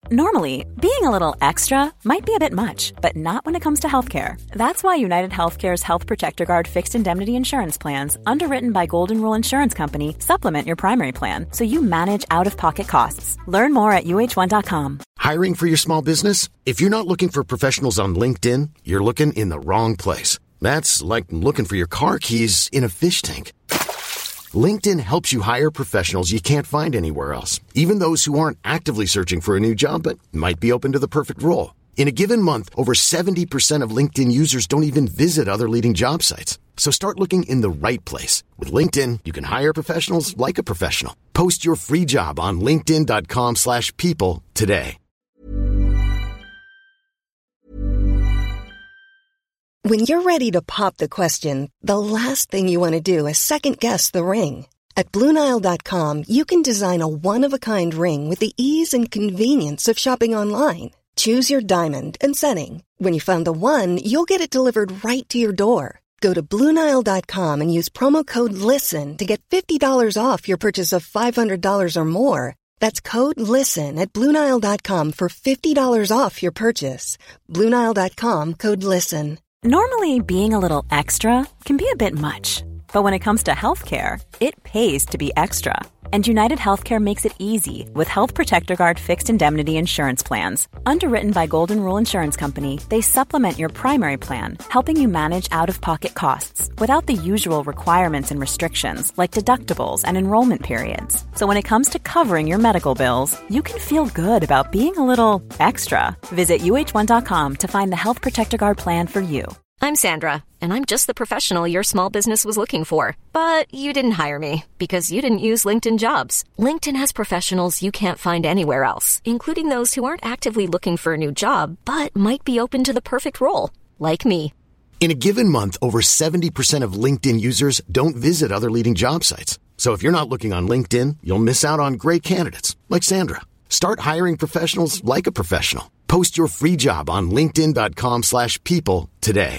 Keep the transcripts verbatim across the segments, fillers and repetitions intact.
Normally, being a little extra might be a bit much, but not when it comes to healthcare. That's why United Healthcare's Health Protector Guard fixed indemnity insurance plans, underwritten by Golden Rule Insurance Company, supplement your primary plan so you manage out-of-pocket costs. Learn more at U H one dot com. Hiring for your small business? If you're not looking for professionals on LinkedIn, you're looking in the wrong place. That's like looking for your car keys in a fish tank. LinkedIn helps you hire professionals you can't find anywhere else, even those who aren't actively searching for a new job but might be open to the perfect role. In a given month, over seventy percent of LinkedIn users don't even visit other leading job sites. So start looking in the right place. With LinkedIn, you can hire professionals like a professional. Post your free job on linkedin dot com slash people today. When you're ready to pop the question, the last thing you want to do is second-guess the ring. At Blue Nile dot com, you can design a one-of-a-kind ring with the ease and convenience of shopping online. Choose your diamond and setting. When you find the one, you'll get it delivered right to your door. Go to Blue Nile dot com and use promo code LISTEN to get fifty dollars off your purchase of five hundred dollars or more. That's code LISTEN at Blue Nile dot com for fifty dollars off your purchase. Blue Nile dot com, code LISTEN. Normally, being a little extra can be a bit much, but when it comes to healthcare, it pays to be extra. And United Healthcare makes it easy with Health Protector Guard fixed indemnity insurance plans. Underwritten by Golden Rule Insurance Company, they supplement your primary plan, helping you manage out-of-pocket costs without the usual requirements and restrictions like deductibles and enrollment periods. So when it comes to covering your medical bills, you can feel good about being a little extra. Visit U H one dot com to find the Health Protector Guard plan for you. I'm Sandra, and I'm just the professional your small business was looking for. But you didn't hire me because you didn't use LinkedIn Jobs. LinkedIn has professionals you can't find anywhere else, including those who aren't actively looking for a new job, but might be open to the perfect role, like me. In a given month, over seventy percent of LinkedIn users don't visit other leading job sites. So if you're not looking on LinkedIn, you'll miss out on great candidates, like Sandra. Start hiring professionals like a professional. Post your free job on linkedin dot com slash people today.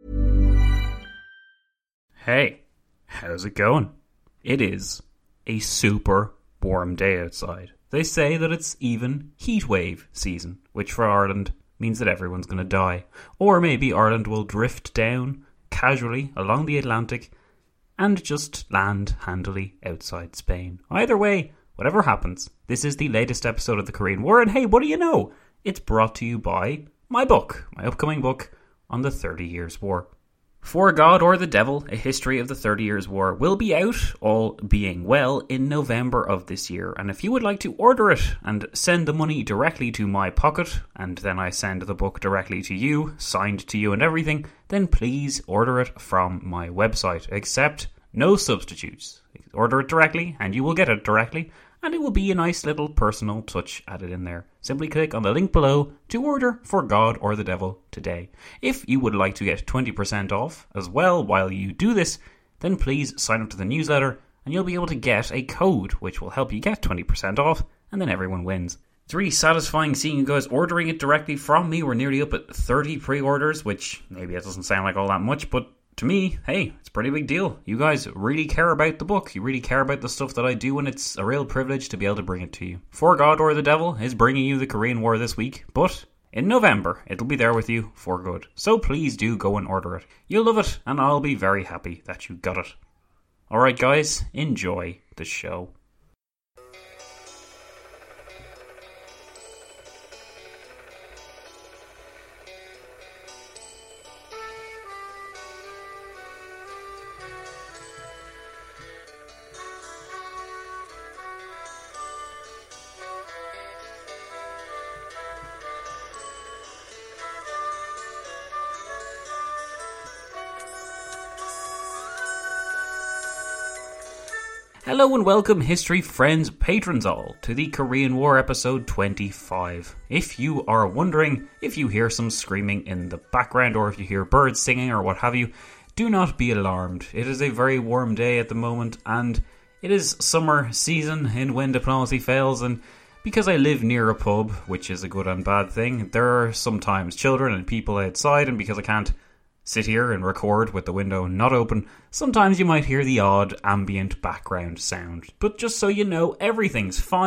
Hey, how's it going? It is a super warm day outside. They say that it's even heat wave season, which for Ireland means that everyone's going to die. Or maybe Ireland will drift down casually along the Atlantic and just land handily outside Spain. Either way, whatever happens, this is the latest episode of the Korean War, and hey, what do you know? It's brought to you by my book, my upcoming book on the Thirty Years' War. For God or the Devil, A History of the Thirty Years' War will be out, all being well, in November of this year. And if you would like to order it and send the money directly to my pocket, and then I send the book directly to you, signed to you and everything, then please order it from my website, except no substitutes. Order it directly and you will get it directly, and it will be a nice little personal touch added in there. Simply click on the link below to order For God or the Devil today. If you would like to get twenty percent off as well while you do this, then please sign up to the newsletter and you'll be able to get a code which will help you get twenty percent off, and then everyone wins. It's really satisfying seeing you guys ordering it directly from me. We're nearly up at thirty pre-orders, which maybe it doesn't sound like all that much, but to me, hey, it's a pretty big deal. You guys really care about the book. You really care about the stuff that I do, and it's a real privilege to be able to bring it to you. For God or the Devil is bringing you the Korean War this week, but in November, it'll be there with you for good. So please do go and order it. You'll love it, and I'll be very happy that you got it. Alright guys, enjoy the show. Hello and welcome, history friends, patrons all, to the Korean War episode twenty-five. If you are wondering if you hear some screaming in the background or if you hear birds singing or what have you, do not be alarmed. It is a very warm day at the moment and it is summer season in When Diplomacy Fails, and because I live near a pub, which is a good and bad thing, there are sometimes children and people outside, and because I can't sit here and record with the window not open, sometimes you might hear the odd ambient background sound. But just so you know, everything's fine.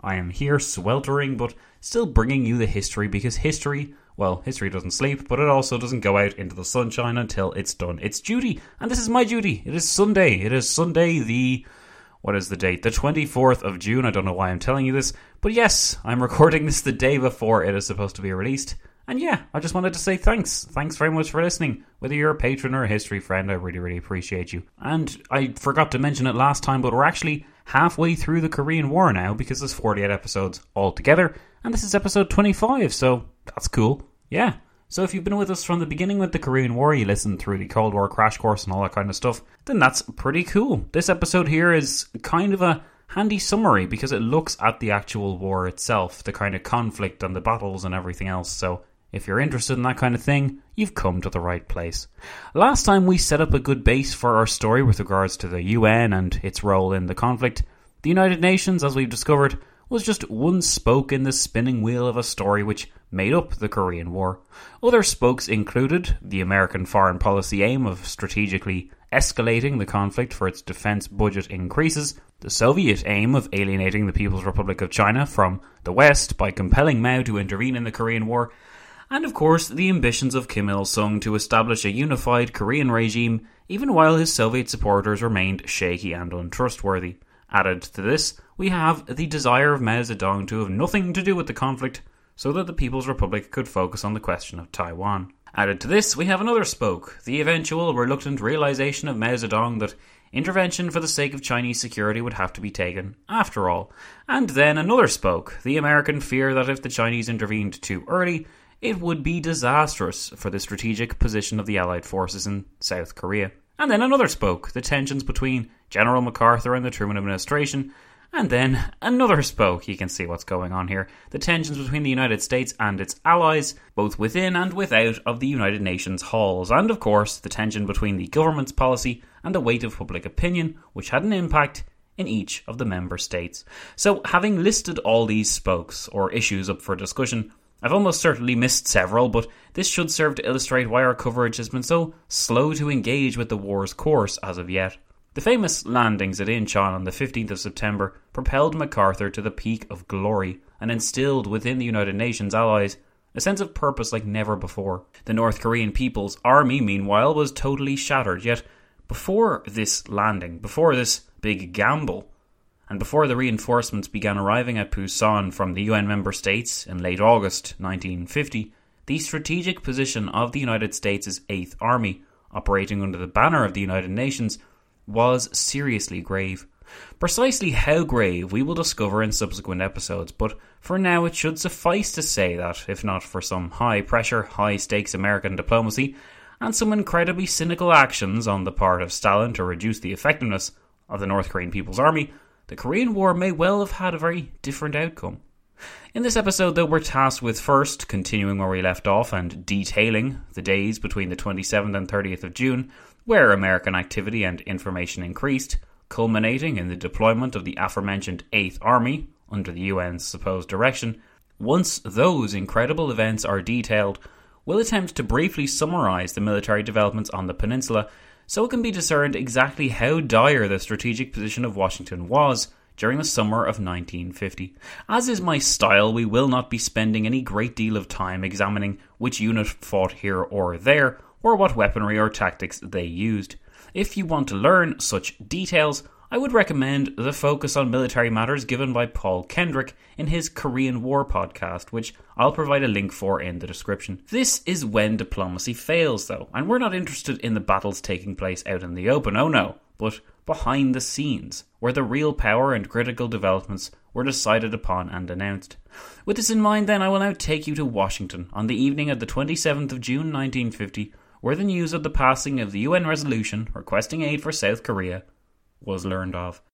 I am here sweltering, but still bringing you the history, because history, well, history doesn't sleep, but it also doesn't go out into the sunshine until it's done its duty. And this is my duty. It is Sunday. It is Sunday the... What is the date? The twenty-fourth of June. I don't know why I'm telling you this. But yes, I'm recording this the day before it is supposed to be released. And yeah, I just wanted to say thanks. Thanks very much for listening. Whether you're a patron or a history friend, I really, really appreciate you. And I forgot to mention it last time, but we're actually halfway through the Korean War now, because there's forty-eight episodes altogether. And this is episode twenty-five, so that's cool. Yeah. So if you've been with us from the beginning with the Korean War, you listened through the Cold War crash course and all that kind of stuff, then that's pretty cool. This episode here is kind of a handy summary because it looks at the actual war itself, the kind of conflict and the battles and everything else. So if you're interested in that kind of thing, you've come to the right place. Last time we set up a good base for our story with regards to the U N and its role in the conflict. The United Nations, as we've discovered, was just one spoke in the spinning wheel of a story which made up the Korean War. Other spokes included the American foreign policy aim of strategically escalating the conflict for its defense budget increases, the Soviet aim of alienating the People's Republic of China from the West by compelling Mao to intervene in the Korean War, and of course the ambitions of Kim Il-sung to establish a unified Korean regime even while his Soviet supporters remained shaky and untrustworthy. Added to this, we have the desire of Mao Zedong to have nothing to do with the conflict so that the People's Republic could focus on the question of Taiwan. Added to this, we have another spoke, the eventual reluctant realization of Mao Zedong that intervention for the sake of Chinese security would have to be taken, after all. And then another spoke, the American fear that if the Chinese intervened too early, it would be disastrous for the strategic position of the Allied forces in South Korea. And then another spoke, the tensions between General MacArthur and the Truman administration. And then another spoke, you can see what's going on here, the tensions between the United States and its allies, both within and without of the United Nations halls. And of course, the tension between the government's policy and the weight of public opinion, which had an impact in each of the member states. So, having listed all these spokes, or issues up for discussion, I've almost certainly missed several, but this should serve to illustrate why our coverage has been so slow to engage with the war's course as of yet. The famous landings at Incheon on the fifteenth of September propelled MacArthur to the peak of glory and instilled within the United Nations allies a sense of purpose like never before. The North Korean People's Army, meanwhile, was totally shattered, yet before this landing, before this big gamble, and before the reinforcements began arriving at Pusan from the U N member states in late August nineteen fifty, the strategic position of the United States' eighth Army, operating under the banner of the United Nations, was seriously grave. Precisely how grave we will discover in subsequent episodes, but for now it should suffice to say that, if not for some high-pressure, high-stakes American diplomacy, and some incredibly cynical actions on the part of Stalin to reduce the effectiveness of the North Korean People's Army, the Korean War may well have had a very different outcome. In this episode, though, we're tasked with first continuing where we left off and detailing the days between the twenty-seventh and thirtieth of June, where American activity and information increased, culminating in the deployment of the aforementioned eighth Army under the U N's supposed direction. Once those incredible events are detailed, we'll attempt to briefly summarise the military developments on the peninsula so it can be discerned exactly how dire the strategic position of Washington was during the summer of nineteen fifty. As is my style, we will not be spending any great deal of time examining which unit fought here or there, or what weaponry or tactics they used. If you want to learn such details, I would recommend the Focus on Military Matters given by Paul Kendrick in his Korean War podcast, which I'll provide a link for in the description. This is when diplomacy fails, though, and we're not interested in the battles taking place out in the open, oh no, but behind the scenes, where the real power and critical developments were decided upon and announced. With this in mind, then, I will now take you to Washington on the evening of the twenty-seventh of June nineteen fifty, where the news of the passing of the U N resolution requesting aid for South Korea was learned of.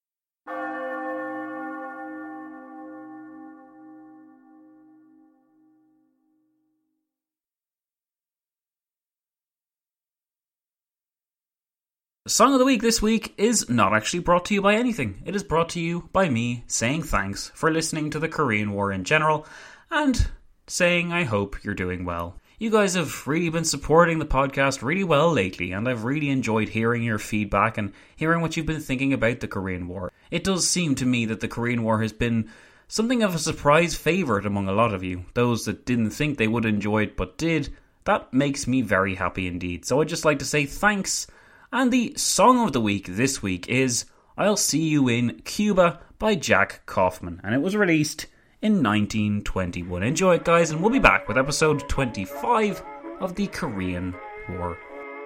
The song of the week this week is not actually brought to you by anything. It is brought to you by me saying thanks for listening to the Korean War in general and saying I hope you're doing well. You guys have really been supporting the podcast really well lately, and I've really enjoyed hearing your feedback and hearing what you've been thinking about the Korean War. It does seem to me that the Korean War has been Something of a surprise favourite among a lot of you, those that didn't think they would enjoy it but did. That makes me very happy indeed. So I'd just like to say thanks. And the song of the week this week is I'll See You in Cuba by Jack Kaufman. And it was released in nineteen twenty-one. Enjoy it, guys, and we'll be back with episode twenty-five of the Korean War.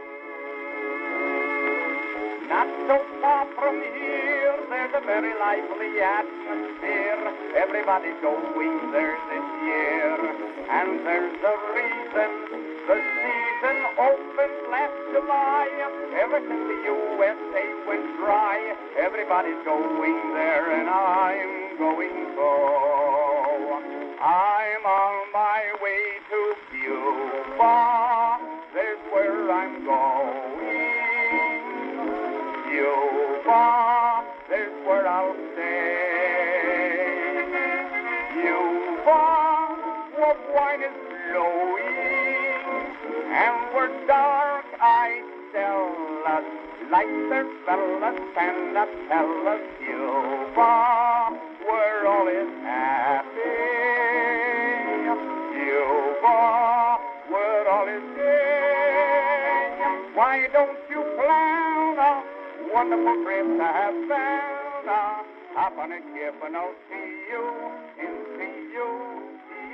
Not so far from here, there's a very lively atmosphere. Everybody's going there this year, and there's a reason. The season opened last July. Ever since the U S A went dry, everybody's going there, and I'm going too. I'm on my way to Cuba. There's where I'm going. Cuba, there's where I'll stay. Cuba, where wine is flowing, and where dark-eyed Stella's like their fellas cannot tell us. Cuba, where all is happy. Cuba, where all is gay. Why don't you plan a wonderful trip to Havana? Hop on a ship and I'll see you in C U.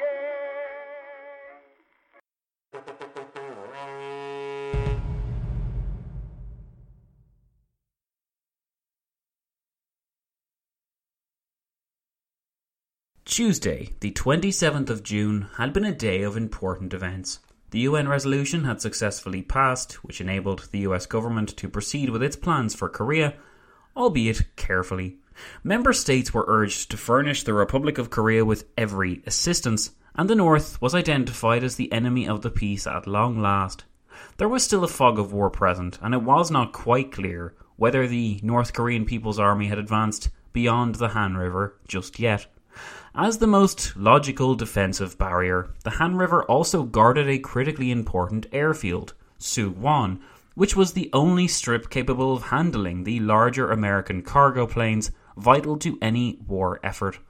Tuesday, the twenty-seventh of June, had been a day of important events. The U N resolution had successfully passed, which enabled the U S government to proceed with its plans for Korea, albeit carefully. Member states were urged to furnish the Republic of Korea with every assistance, and the North was identified as the enemy of the peace at long last. There was still a fog of war present, and it was not quite clear whether the North Korean People's Army had advanced beyond the Han River just yet. As the most logical defensive barrier, the Han River also guarded a critically important airfield, Suwon, which was the only strip capable of handling the larger American cargo planes vital to any war effort.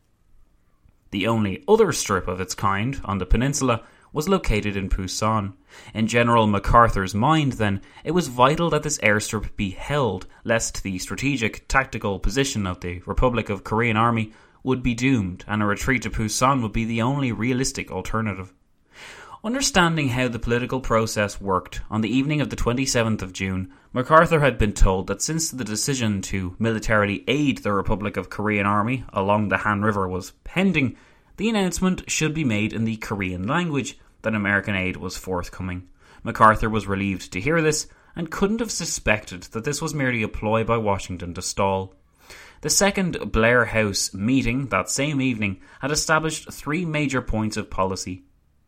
The only other strip of its kind on the peninsula was located in Pusan. In General MacArthur's mind, then, it was vital that this airstrip be held, lest the strategic, tactical position of the Republic of Korean Army would be doomed, and a retreat to Pusan would be the only realistic alternative. Understanding how the political process worked, on the evening of the twenty-seventh of June, MacArthur had been told that since the decision to militarily aid the Republic of Korean Army along the Han River was pending, the announcement should be made in the Korean language that American aid was forthcoming. MacArthur was relieved to hear this, and couldn't have suspected that this was merely a ploy by Washington to stall. The second Blair House meeting that same evening had established three major points of policy.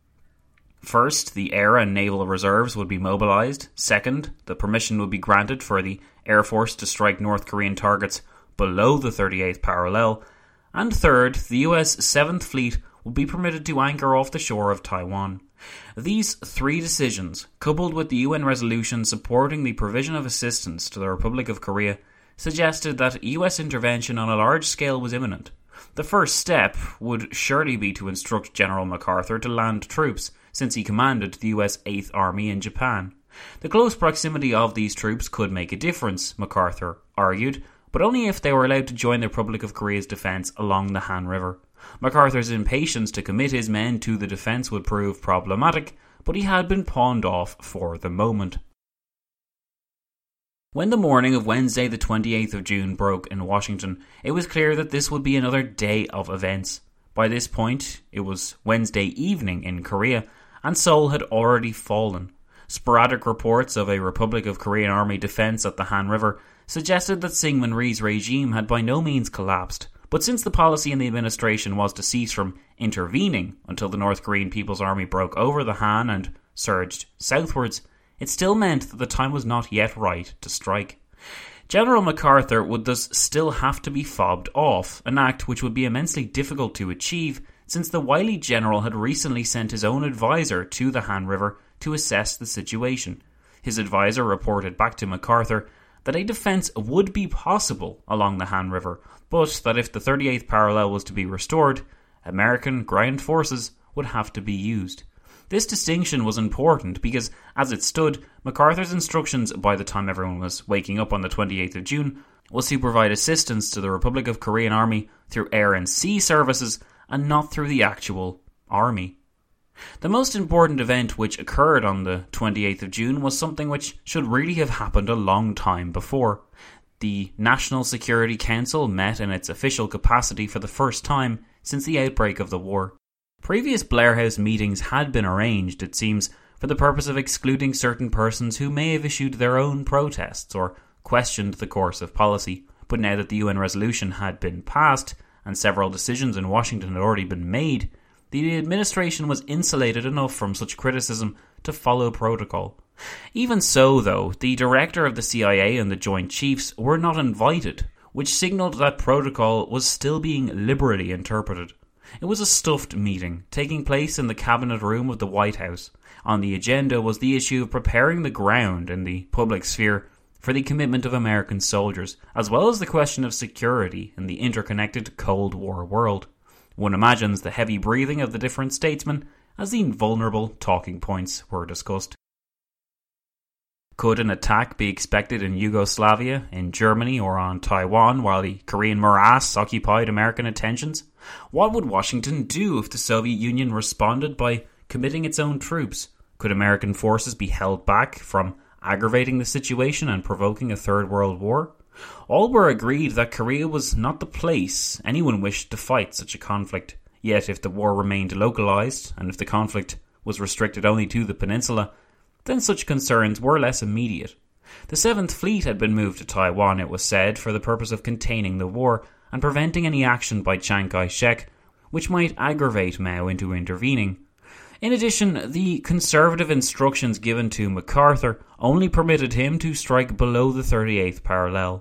First, the air and naval reserves would be mobilised. Second, the permission would be granted for the Air Force to strike North Korean targets below the thirty-eighth parallel. And third, the U S seventh Fleet would be permitted to anchor off the shore of Taiwan. These three decisions, coupled with the U N resolution supporting the provision of assistance to the Republic of Korea, suggested that U S intervention on a large scale was imminent. The first step would surely be to instruct General MacArthur to land troops, since he commanded the U S eighth Army in Japan. The close proximity of these troops could make a difference, MacArthur argued, but only if they were allowed to join the Republic of Korea's defence along the Han River. MacArthur's impatience to commit his men to the defence would prove problematic, but he had been pawned off for the moment. When the morning of Wednesday the twenty-eighth of June broke in Washington, it was clear that this would be another day of events. By this point, it was Wednesday evening in Korea, and Seoul had already fallen. Sporadic reports of a Republic of Korean Army defence at the Han River suggested that Syngman Rhee's regime had by no means collapsed, but since the policy in the administration was to cease from intervening until the North Korean People's Army broke over the Han and surged southwards, it still meant that the time was not yet right to strike. General MacArthur would thus still have to be fobbed off, an act which would be immensely difficult to achieve since the wily general had recently sent his own advisor to the Han River to assess the situation. His advisor reported back to MacArthur, that a defence would be possible along the Han River, but that if the thirty-eighth parallel was to be restored, American ground forces would have to be used. This distinction was important because, as it stood, MacArthur's instructions by the time everyone was waking up on the twenty-eighth of June was to provide assistance to the Republic of Korean Army through air and sea services and not through the actual army. The most important event which occurred on the twenty-eighth of June was something which should really have happened a long time before. The National Security Council met in its official capacity for the first time since the outbreak of the war. Previous Blair House meetings had been arranged, it seems, for the purpose of excluding certain persons who may have issued their own protests or questioned the course of policy, but now that the U N resolution had been passed and several decisions in Washington had already been made, the administration was insulated enough from such criticism to follow protocol. Even so, though, the director of the C I A and the Joint Chiefs were not invited, which signalled that protocol was still being liberally interpreted. It was a stuffed meeting, taking place in the cabinet room of the White House. On the agenda was the issue of preparing the ground in the public sphere for the commitment of American soldiers, as well as the question of security in the interconnected Cold War world. One imagines the heavy breathing of the different statesmen as the vulnerable talking points were discussed. Could an attack be expected in Yugoslavia, in Germany, or on Taiwan while the Korean morass occupied American attentions? What would Washington do if the Soviet Union responded by committing its own troops? Could American forces be held back from aggravating the situation and provoking a Third World War? All were agreed that Korea was not the place anyone wished to fight such a conflict. Yet if the war remained localised, and if the conflict was restricted only to the peninsula, then such concerns were less immediate. The Seventh Fleet had been moved to Taiwan, it was said, for the purpose of containing the war and preventing any action by Chiang Kai-shek, which might aggravate Mao into intervening. In addition, the conservative instructions given to MacArthur only permitted him to strike below the thirty-eighth parallel.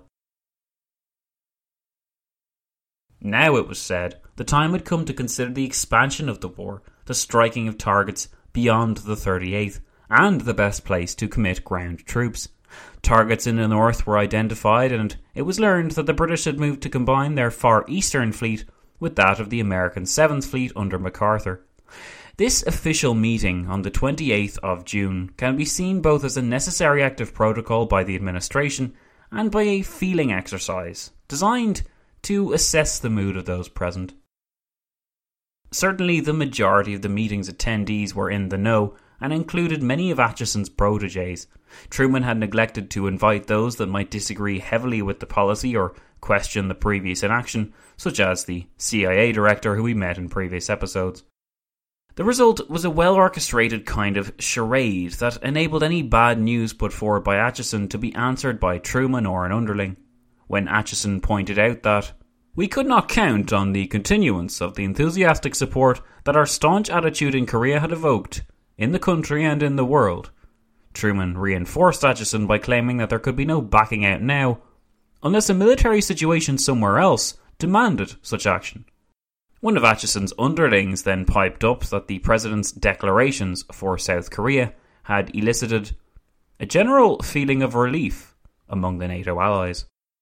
Now, it was said, the time had come to consider the expansion of the war, the striking of targets beyond the thirty-eighth, and the best place to commit ground troops. Targets in the north were identified, and it was learned that the British had moved to combine their Far Eastern Fleet with that of the American Seventh Fleet under MacArthur. This official meeting on the twenty-eighth of June can be seen both as a necessary act of protocol by the administration and by a feeling exercise designed to assess the mood of those present. Certainly the majority of the meeting's attendees were in the know and included many of Acheson's protégés. Truman had neglected to invite those that might disagree heavily with the policy or question the previous inaction, such as the C I A director who we met in previous episodes. The result was a well-orchestrated kind of charade that enabled any bad news put forward by Acheson to be answered by Truman or an underling. When Acheson pointed out that we could not count on the continuance of the enthusiastic support that our staunch attitude in Korea had evoked, in the country and in the world, Truman reinforced Acheson by claiming that there could be no backing out now, unless a military situation somewhere else demanded such action. One of Acheson's underlings then piped up that the President's declarations for South Korea had elicited a general feeling of relief among the NATO allies.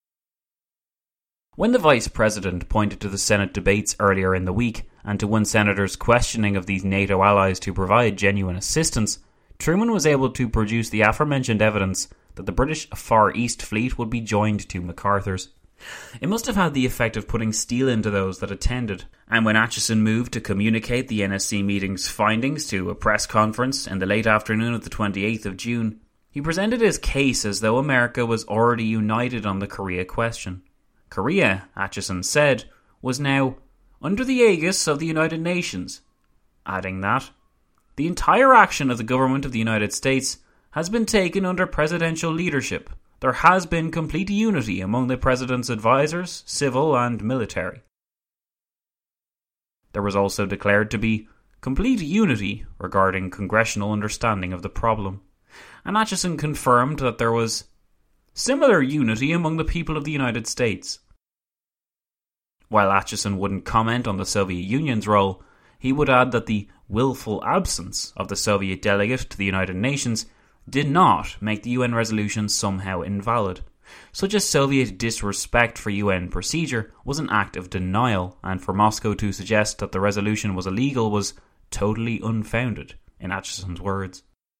When the Vice President pointed to the Senate debates earlier in the week and to one senator's questioning of these NATO allies to provide genuine assistance, Truman was able to produce the aforementioned evidence that the British Far East Fleet would be joined to MacArthur's. It must have had the effect of putting steel into those that attended, and when Acheson moved to communicate the N S C meeting's findings to a press conference in the late afternoon of the twenty-eighth of June, he presented his case as though America was already united on the Korea question. Korea, Acheson said, was now under the aegis of the United Nations, adding that the entire action of the government of the United States has been taken under presidential leadership. There has been complete unity among the President's advisors, civil and military. There was also declared to be complete unity regarding congressional understanding of the problem, and Acheson confirmed that there was similar unity among the people of the United States. While Acheson wouldn't comment on the Soviet Union's role, he would add that the willful absence of the Soviet delegate to the United Nations did not make the U N resolution somehow invalid. Such a Soviet disrespect for U N procedure was an act of denial, and for Moscow to suggest that the resolution was illegal was totally unfounded, in Acheson's words.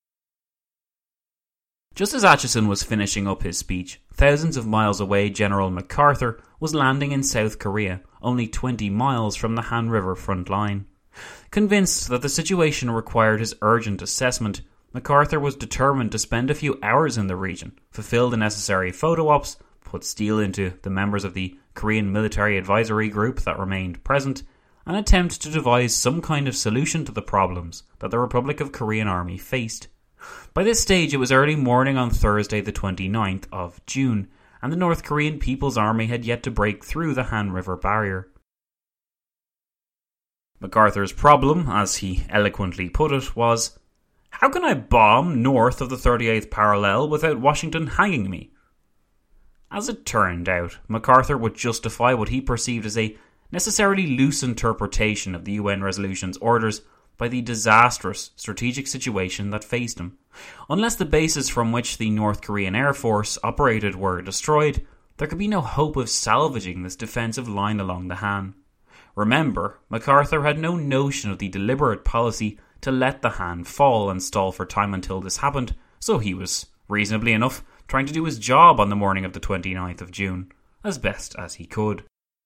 Just as Acheson was finishing up his speech, thousands of miles away General MacArthur was landing in South Korea, only twenty miles from the Han River front line. Convinced that the situation required his urgent assessment, MacArthur was determined to spend a few hours in the region, fulfill the necessary photo ops, put steel into the members of the Korean Military Advisory Group that remained present, and attempt to devise some kind of solution to the problems that the Republic of Korean Army faced. By this stage it was early morning on Thursday the twenty-ninth of June, and the North Korean People's Army had yet to break through the Han River barrier. MacArthur's problem, as he eloquently put it, was, "How can I bomb north of the thirty-eighth parallel without Washington hanging me?" As it turned out, MacArthur would justify what he perceived as a necessarily loose interpretation of the U N resolution's orders by the disastrous strategic situation that faced him. Unless the bases from which the North Korean Air Force operated were destroyed, there could be no hope of salvaging this defensive line along the Han. Remember, MacArthur had no notion of the deliberate policy to let the Han fall and stall for time until this happened, so he was, reasonably enough, trying to do his job on the morning of the twenty-ninth of June, as best as he could.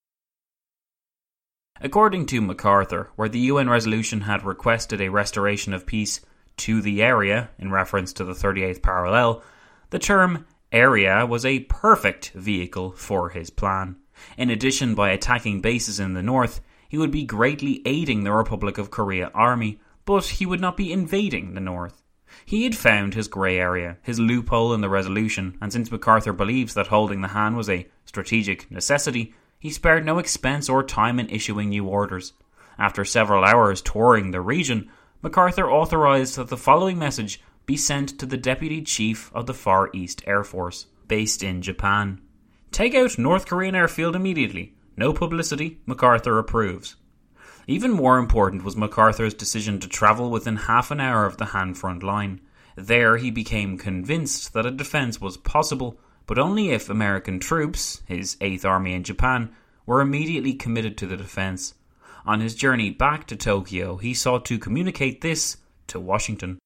According to MacArthur, where the U N resolution had requested a restoration of peace to the area in reference to the thirty-eighth parallel, the term area was a perfect vehicle for his plan. In addition, by attacking bases in the north, he would be greatly aiding the Republic of Korea army, but he would not be invading the north. He had found his grey area, his loophole in the resolution, and since MacArthur believes that holding the Han was a strategic necessity, he spared no expense or time in issuing new orders. After several hours touring the region, MacArthur authorised that the following message be sent to the Deputy Chief of the Far East Air Force, based in Japan. "Take out North Korean airfield immediately. No publicity. MacArthur approves." Even more important was MacArthur's decision to travel within half an hour of the Han front line. There he became convinced that a defence was possible, but only if American troops, his eighth Army in Japan, were immediately committed to the defence. On his journey back to Tokyo, he sought to communicate this to Washington.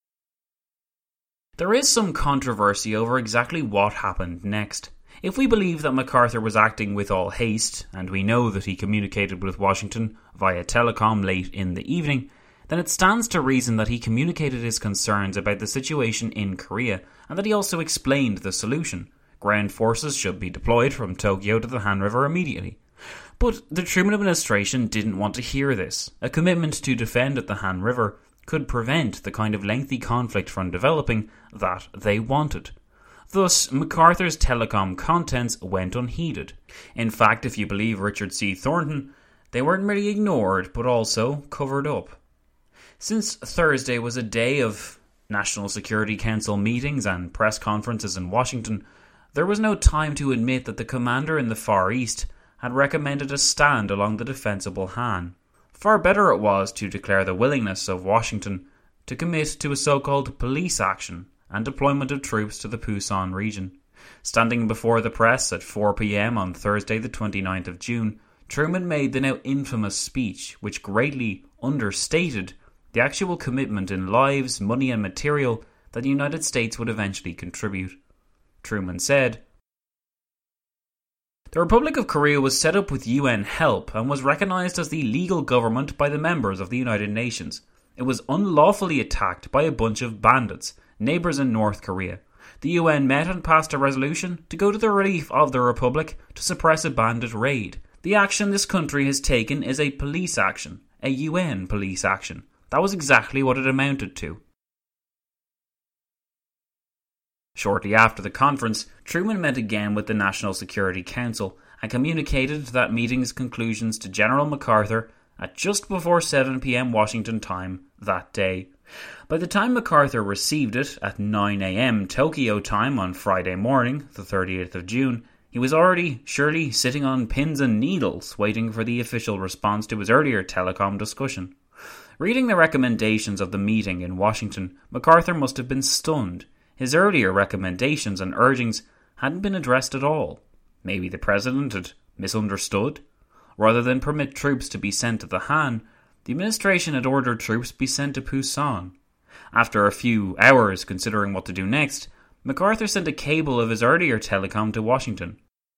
There is some controversy over exactly what happened next. If we believe that MacArthur was acting with all haste, and we know that he communicated with Washington via telecom late in the evening, then it stands to reason that he communicated his concerns about the situation in Korea, and that he also explained the solution. Ground forces should be deployed from Tokyo to the Han River immediately. But the Truman administration didn't want to hear this. A commitment to defend at the Han River could prevent the kind of lengthy conflict from developing that they wanted. Thus, MacArthur's telecom contents went unheeded. In fact, if you believe Richard C. Thornton, they weren't merely ignored, but also covered up. Since Thursday was a day of National Security Council meetings and press conferences in Washington, there was no time to admit that the commander in the Far East had recommended a stand along the defensible Han. Far better it was to declare the willingness of Washington to commit to a so-called police action and deployment of troops to the Pusan region. Standing before the press at four p.m. on Thursday the twenty-ninth of June, Truman made the now infamous speech which greatly understated the actual commitment in lives, money and material that the United States would eventually contribute. Truman said, "The Republic of Korea was set up with U N help and was recognised as the legal government by the members of the United Nations. It was unlawfully attacked by a bunch of bandits, neighbours in North Korea. The U N met and passed a resolution to go to the relief of the Republic to suppress a bandit raid. The action this country has taken is a police action, a U N police action. That was exactly what it amounted to." Shortly after the conference, Truman met again with the National Security Council and communicated that meeting's conclusions to General MacArthur at just before seven p.m. Washington time that day. By the time MacArthur received it at nine a.m. Tokyo time on Friday morning, the thirtieth of June, he was already surely sitting on pins and needles waiting for the official response to his earlier telecom discussion. Reading the recommendations of the meeting in Washington, MacArthur must have been stunned. His earlier recommendations and urgings hadn't been addressed at all. Maybe the president had misunderstood. Rather than permit troops to be sent to the Han, the administration had ordered troops be sent to Pusan. After a few hours considering what to do next, MacArthur sent a cable of his earlier telecom to Washington.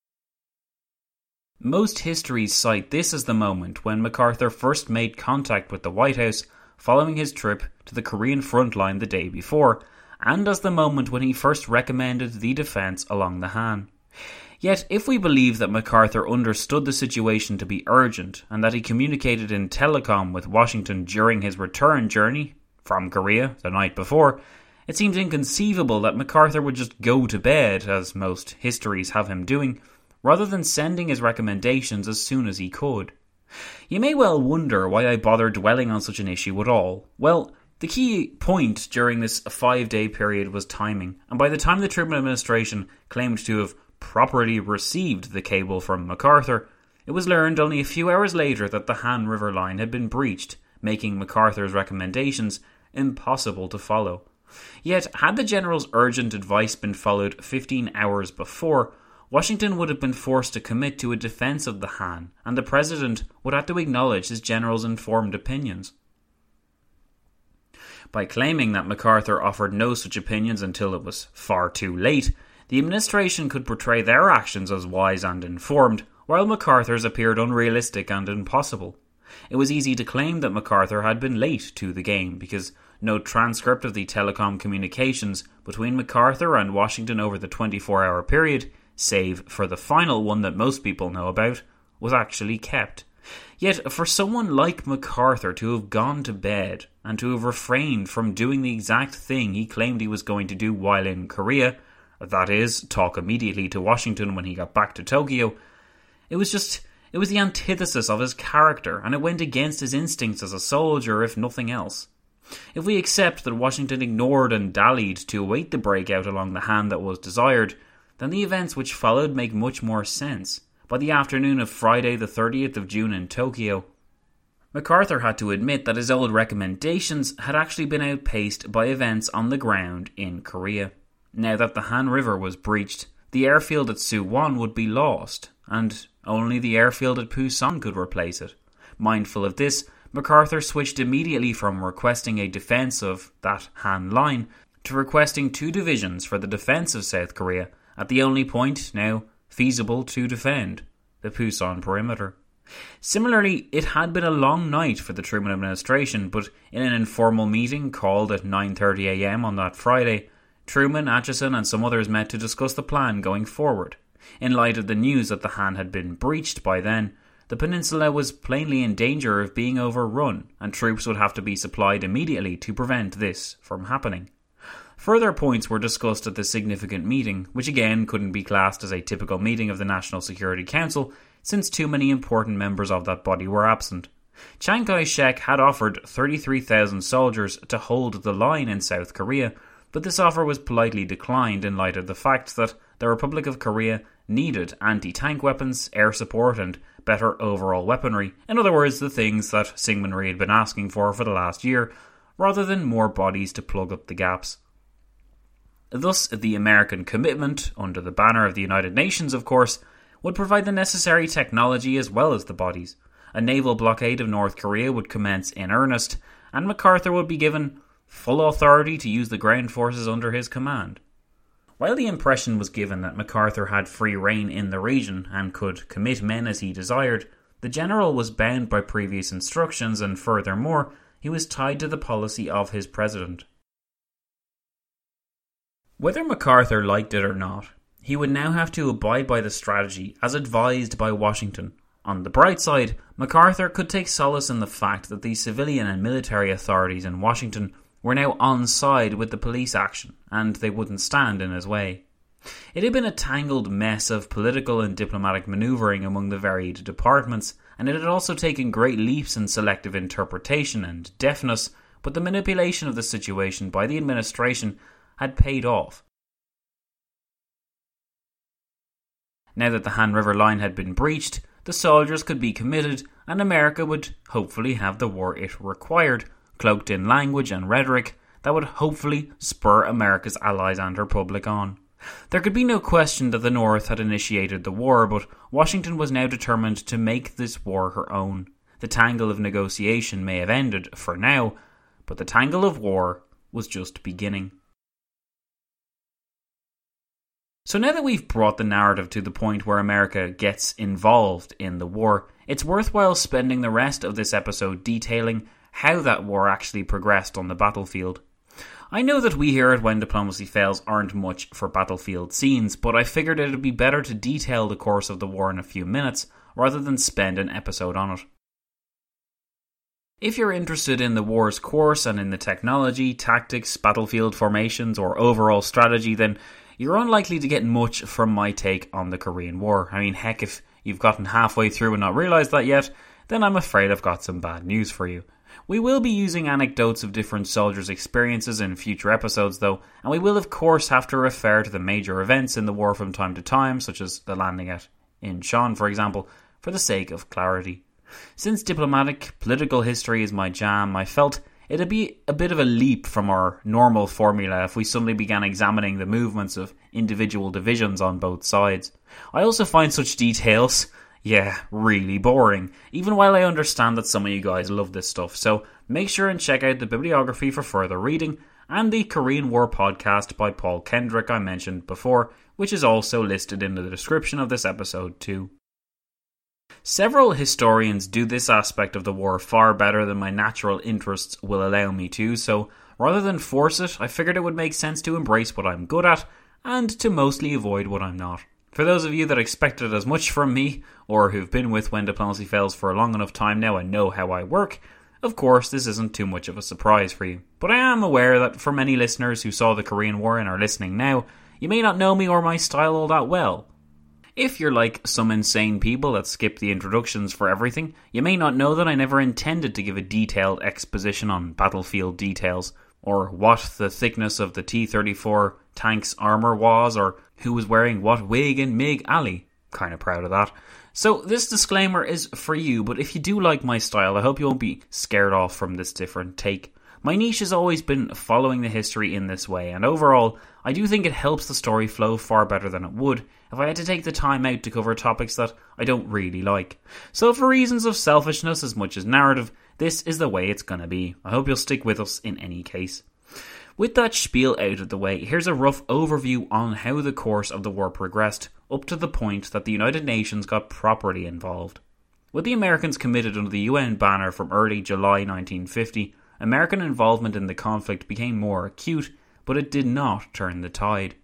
Most histories cite this as the moment when MacArthur first made contact with the White House following his trip to the Korean front line the day before, and as the moment when he first recommended the defence along the Han. Yet, if we believe that MacArthur understood the situation to be urgent and that he communicated in telecom with Washington during his return journey from Korea the night before, it seems inconceivable that MacArthur would just go to bed, as most histories have him doing, rather than sending his recommendations as soon as he could. You may well wonder why I bother dwelling on such an issue at all. Well, the key point during this five-day period was timing, and by the time the Truman administration claimed to have properly received the cable from MacArthur, it was learned only a few hours later that the Han River line had been breached, making MacArthur's recommendations impossible to follow. Yet, had the general's urgent advice been followed fifteen hours before, Washington would have been forced to commit to a defence of the Han, and the president would have to acknowledge his general's informed opinions. By claiming that MacArthur offered no such opinions until it was far too late, the administration could portray their actions as wise and informed, while MacArthur's appeared unrealistic and impossible. It was easy to claim that MacArthur had been late to the game, because no transcript of the telecom communications between MacArthur and Washington over the twenty-four hour period, save for the final one that most people know about, was actually kept. Yet, for someone like MacArthur to have gone to bed and to have refrained from doing the exact thing he claimed he was going to do while in Korea, that is, talk immediately to Washington when he got back to Tokyo, it was just, it was the antithesis of his character, and it went against his instincts as a soldier, if nothing else. If we accept that Washington ignored and dallied to await the breakout along the Han that was desired, then the events which followed make much more sense. By the afternoon of Friday the thirtieth of June in Tokyo, MacArthur had to admit that his old recommendations had actually been outpaced by events on the ground in Korea. Now that the Han River was breached, the airfield at Suwon would be lost, and only the airfield at Pusan could replace it. Mindful of this, MacArthur switched immediately from requesting a defence of that Han line to requesting two divisions for the defence of South Korea at the only point now feasible to defend, the Pusan perimeter. Similarly, it had been a long night for the Truman administration, but in an informal meeting called at nine thirty a.m. on that Friday, Truman, Acheson and some others met to discuss the plan going forward. In light of the news that the Han had been breached by then, the peninsula was plainly in danger of being overrun, and troops would have to be supplied immediately to prevent this from happening. Further points were discussed at the significant meeting, which again couldn't be classed as a typical meeting of the National Security Council, since too many important members of that body were absent. Chiang Kai-shek had offered thirty-three thousand soldiers to hold the line in South Korea, but this offer was politely declined in light of the fact that the Republic of Korea needed anti-tank weapons, air support and better overall weaponry, in other words the things that Syngman Rhee had been asking for for the last year, rather than more bodies to plug up the gaps. Thus, the American commitment, under the banner of the United Nations of course, would provide the necessary technology as well as the bodies. A naval blockade of North Korea would commence in earnest, and MacArthur would be given full authority to use the ground forces under his command. While the impression was given that MacArthur had free rein in the region and could commit men as he desired, the general was bound by previous instructions and furthermore, he was tied to the policy of his president. Whether MacArthur liked it or not, he would now have to abide by the strategy as advised by Washington. On the bright side, MacArthur could take solace in the fact that the civilian and military authorities in Washington were now on side with the police action, and they wouldn't stand in his way. It had been a tangled mess of political and diplomatic manoeuvring among the varied departments, and it had also taken great leaps in selective interpretation and deftness, but the manipulation of the situation by the administration had paid off. Now that the Han River line had been breached, the soldiers could be committed, and America would hopefully have the war it required, cloaked in language and rhetoric that would hopefully spur America's allies and her public on. There could be no question that the North had initiated the war, but Washington was now determined to make this war her own. The tangle of negotiation may have ended, for now, but the tangle of war was just beginning. So now that we've brought the narrative to the point where America gets involved in the war, it's worthwhile spending the rest of this episode detailing how that war actually progressed on the battlefield. I know that we here at When Diplomacy Fails aren't much for battlefield scenes, but I figured it'd be better to detail the course of the war in a few minutes, rather than spend an episode on it. If you're interested in the war's course and in the technology, tactics, battlefield formations, or overall strategy, then you're unlikely to get much from my take on the Korean War. I mean, heck, if you've gotten halfway through and not realised that yet, then I'm afraid I've got some bad news for you. We will be using anecdotes of different soldiers' experiences in future episodes though, and we will of course have to refer to the major events in the war from time to time, such as the landing at Incheon for example, for the sake of clarity. Since diplomatic, political history is my jam, I felt it'd be a bit of a leap from our normal formula if we suddenly began examining the movements of individual divisions on both sides. I also find such details, yeah, really boring, even while I understand that some of you guys love this stuff, so make sure and check out the bibliography for further reading, and the Korean War podcast by Paul Kendrick I mentioned before, which is also listed in the description of this episode too. Several historians do this aspect of the war far better than my natural interests will allow me to, so rather than force it, I figured it would make sense to embrace what I'm good at, and to mostly avoid what I'm not. For those of you that expected as much from me, or who've been with When Diplomacy Fails for a long enough time now and know how I work, of course this isn't too much of a surprise for you. But I am aware that for many listeners who saw the Korean War and are listening now, you may not know me or my style all that well. If you're like some insane people that skip the introductions for everything, you may not know that I never intended to give a detailed exposition on battlefield details, or what the thickness of the T thirty-four tank's armour was, or who was wearing what wig in MiG Alley. Kinda proud of that. So this disclaimer is for you, but if you do like my style, I hope you won't be scared off from this different take. My niche has always been following the history in this way, and overall, I do think it helps the story flow far better than it would if I had to take the time out to cover topics that I don't really like. So for reasons of selfishness as much as narrative, this is the way it's gonna be. I hope you'll stick with us in any case. With that spiel out of the way, here's a rough overview on how the course of the war progressed, up to the point that the United Nations got properly involved. With the Americans committed under the U N banner from early July nineteen fifty, American involvement in the conflict became more acute, but it did not turn the tide.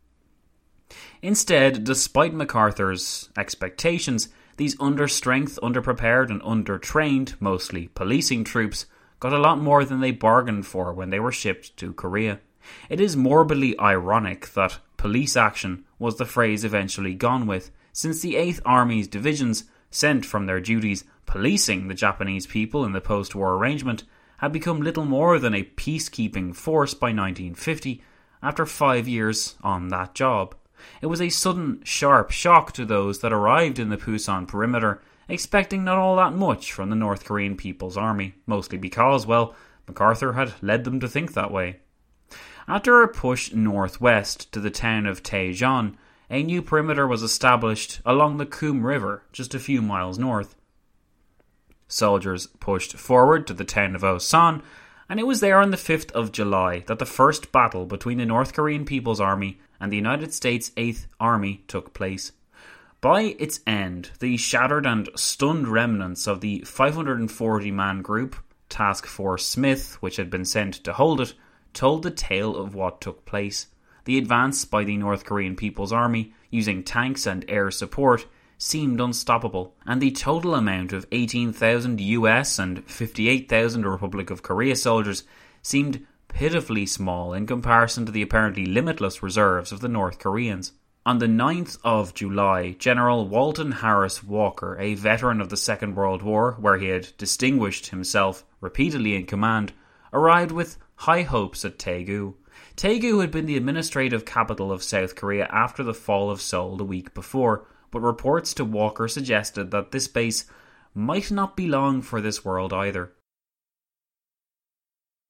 Instead, despite MacArthur's expectations, these understrength, underprepared and undertrained, mostly policing troops, got a lot more than they bargained for when they were shipped to Korea. It is morbidly ironic that police action was the phrase eventually gone with, since the eighth Army's divisions, sent from their duties policing the Japanese people in the post-war arrangement, had become little more than a peacekeeping force by nineteen fifty, after five years on that job. It was a sudden, sharp shock to those that arrived in the Pusan perimeter, expecting not all that much from the North Korean People's Army, mostly because, well, MacArthur had led them to think that way. After a push northwest to the town of Daejeon, a new perimeter was established along the Coom River, just a few miles north. Soldiers pushed forward to the town of Osan, and it was there on the fifth of July that the first battle between the North Korean People's Army and the United States eighth Army took place. By its end, the shattered and stunned remnants of the five hundred forty man group, Task Force Smith, which had been sent to hold it, told the tale of what took place. The advance by the North Korean People's Army, using tanks and air support, seemed unstoppable, and the total amount of eighteen thousand U S and fifty-eight thousand Republic of Korea soldiers seemed pitifully small in comparison to the apparently limitless reserves of the North Koreans. On the ninth of July, General Walton Harris Walker, a veteran of the Second World War, where he had distinguished himself repeatedly in command, arrived with high hopes at Daegu. Daegu had been the administrative capital of South Korea after the fall of Seoul the week before, but reports to Walker suggested that this base might not be long for this world either.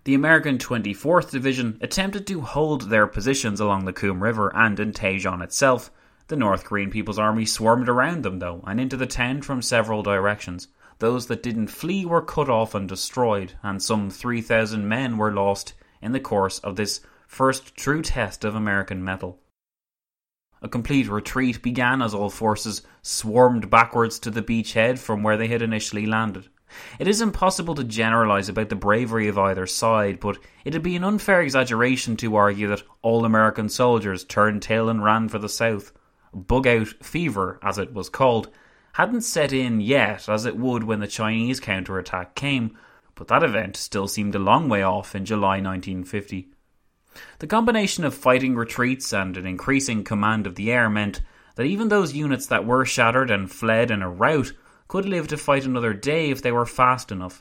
The American twenty-fourth Division attempted to hold their positions along the Coom River and in Daejeon itself. The North Korean People's Army swarmed around them, though, and into the town from several directions. Those that didn't flee were cut off and destroyed, and some three thousand men were lost in the course of this first true test of American mettle. A complete retreat began as all forces swarmed backwards to the beachhead from where they had initially landed. It is impossible to generalise about the bravery of either side, but it'd be an unfair exaggeration to argue that all American soldiers turned tail and ran for the south. Bug-out fever, as it was called, hadn't set in yet, as it would when the Chinese counterattack came, but that event still seemed a long way off in July nineteen fifty. The combination of fighting retreats and an increasing command of the air meant that even those units that were shattered and fled in a rout could live to fight another day if they were fast enough.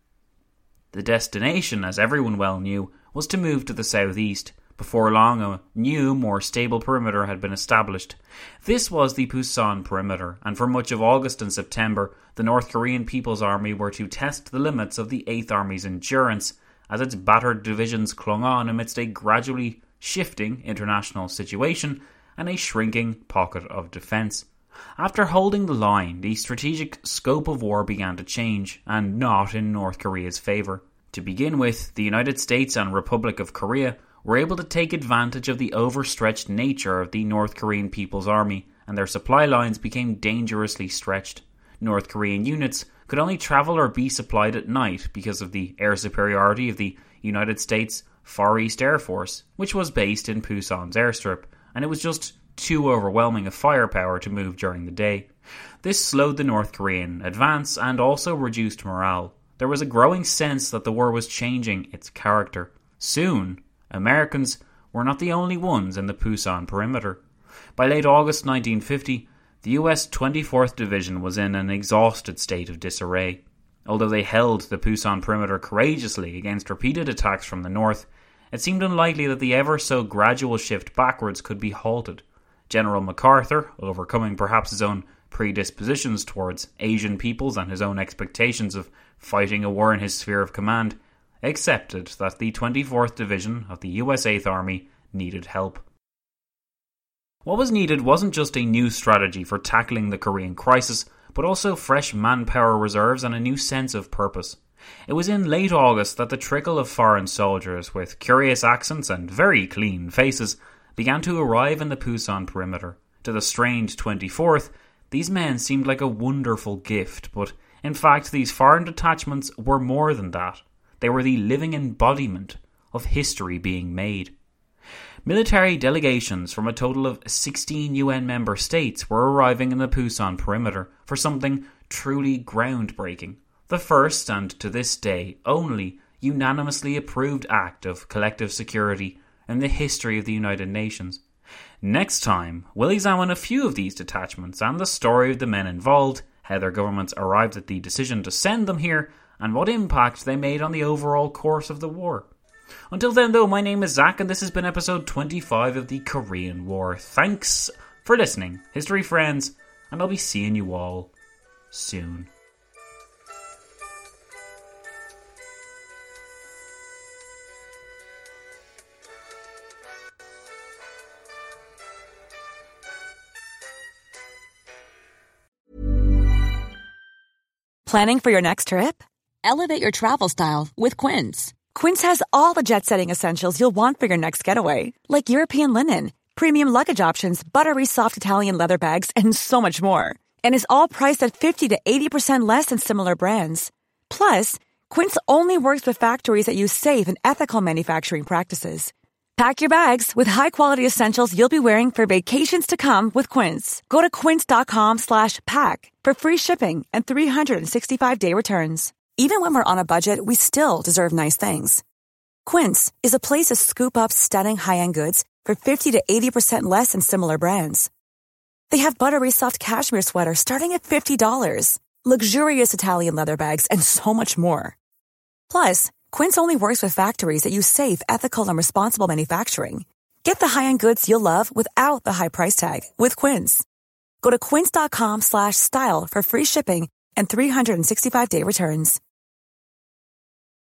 The destination, as everyone well knew, was to move to the southeast. Before long, a new, more stable perimeter had been established. This was the Pusan perimeter, and for much of August and September, the North Korean People's Army were to test the limits of the eighth Army's endurance, as its battered divisions clung on amidst a gradually shifting international situation and a shrinking pocket of defence. After holding the line, the strategic scope of war began to change, and not in North Korea's favour. To begin with, the United States and Republic of Korea were able to take advantage of the overstretched nature of the North Korean People's Army, and their supply lines became dangerously stretched. North Korean units could only travel or be supplied at night because of the air superiority of the United States Far East Air Force, which was based in Pusan's airstrip, and it was just too overwhelming a firepower to move during the day. This slowed the North Korean advance and also reduced morale. There was a growing sense that the war was changing its character. Soon, Americans were not the only ones in the Pusan perimeter. By late August nineteen fifty, the U S twenty-fourth Division was in an exhausted state of disarray. Although they held the Pusan perimeter courageously against repeated attacks from the north, it seemed unlikely that the ever so gradual shift backwards could be halted. General MacArthur, overcoming perhaps his own predispositions towards Asian peoples and his own expectations of fighting a war in his sphere of command, accepted that the twenty-fourth Division of the U S eighth Army needed help. What was needed wasn't just a new strategy for tackling the Korean crisis, but also fresh manpower reserves and a new sense of purpose. It was in late August that the trickle of foreign soldiers with curious accents and very clean faces began to arrive in the Pusan perimeter. To the strained twenty-fourth, these men seemed like a wonderful gift, but in fact these foreign detachments were more than that. They were the living embodiment of history being made. Military delegations from a total of sixteen U N member states were arriving in the Pusan perimeter for something truly groundbreaking. The first, and to this day only, unanimously approved act of collective security in the history of the United Nations. Next time, we'll examine a few of these detachments and the story of the men involved, how their governments arrived at the decision to send them here, and what impact they made on the overall course of the war. Until then, though, my name is Zach, and this has been episode twenty-five of the Korean War. Thanks for listening, history friends, and I'll be seeing you all soon. Planning for your next trip? Elevate your travel style with Quince. Quince has all the jet-setting essentials you'll want for your next getaway, like European linen, premium luggage options, buttery soft Italian leather bags, and so much more. And is all priced at fifty to eighty percent less than similar brands. Plus, Quince only works with factories that use safe and ethical manufacturing practices. Pack your bags with high-quality essentials you'll be wearing for vacations to come with Quince. Go to quince.com slash pack for free shipping and three sixty-five day returns. Even when we're on a budget, we still deserve nice things. Quince is a place to scoop up stunning high-end goods for fifty to eighty percent less than similar brands. They have buttery soft cashmere sweaters starting at fifty dollars, luxurious Italian leather bags, and so much more. Plus, Quince only works with factories that use safe, ethical, and responsible manufacturing. Get the high-end goods you'll love without the high price tag with Quince. Go to quince.com slash style for free shipping and three sixty-five day returns.